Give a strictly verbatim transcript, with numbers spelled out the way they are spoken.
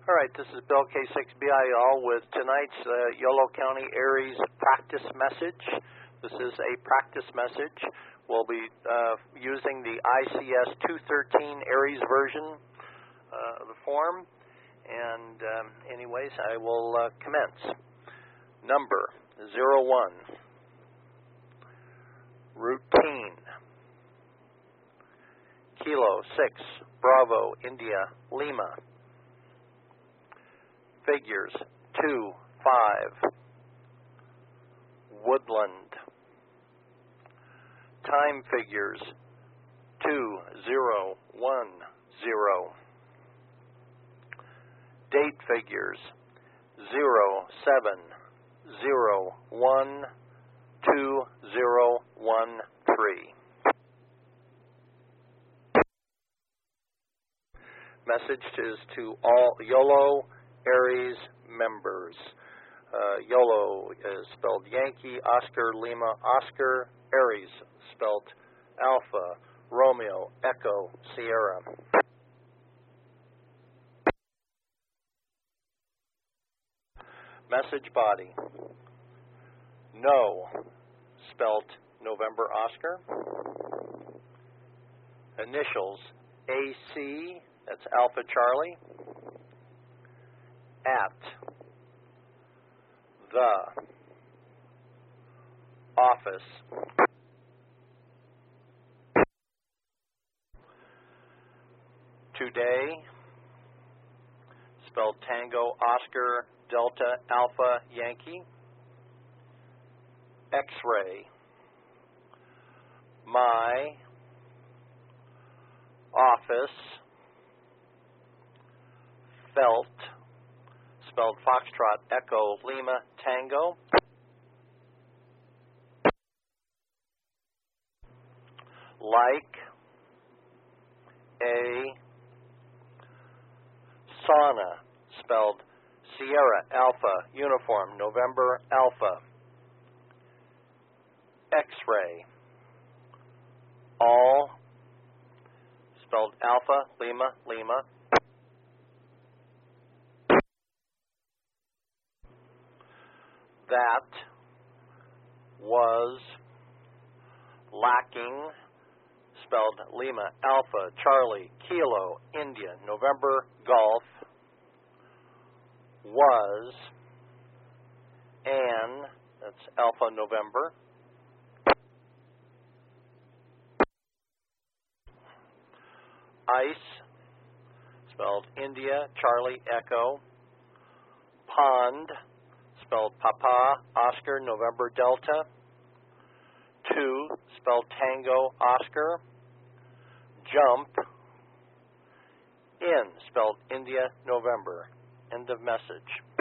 All right, this is Bill K six B I L with tonight's uh, Yolo County ARES practice message. This is a practice message. We'll be uh, using the I C S two thirteen ARES version uh, of the form. And um, anyways, I will uh, commence. Number zero one. Routine. Kilo six, Bravo, India, Lima. Figures two, five. Woodland. Time figures two, zero, one, zero. Date figures zero, seven, zero, one, two, zero, one, three. Message is to all YOLO ARES members. Uh, YOLO is spelled Yankee, Oscar, Lima, Oscar, ARES spelled Alpha, Romeo, Echo, Sierra. Message body. No, spelled November, Oscar. Initials A C, that's Alpha, Charlie. At the office. Today, spelled Tango, Oscar, Delta, Alpha, Yankee. X-ray. My office. Felt, spelled Foxtrot, Echo, Lima, Tango. Like a sauna, spelled Sierra, Alpha, Uniform, November, Alpha. X-ray. All, spelled Alpha, Lima, Lima. That was lacking, spelled Lima, Alpha, Charlie, Kilo, India, November, Golf. Was an, that's Alpha, November. Ice, spelled India, Charlie, Echo. Pond, spelled Papa, Oscar, November, Delta. Two, spelled Tango, Oscar. Jump. In, spelled India, November. End of message.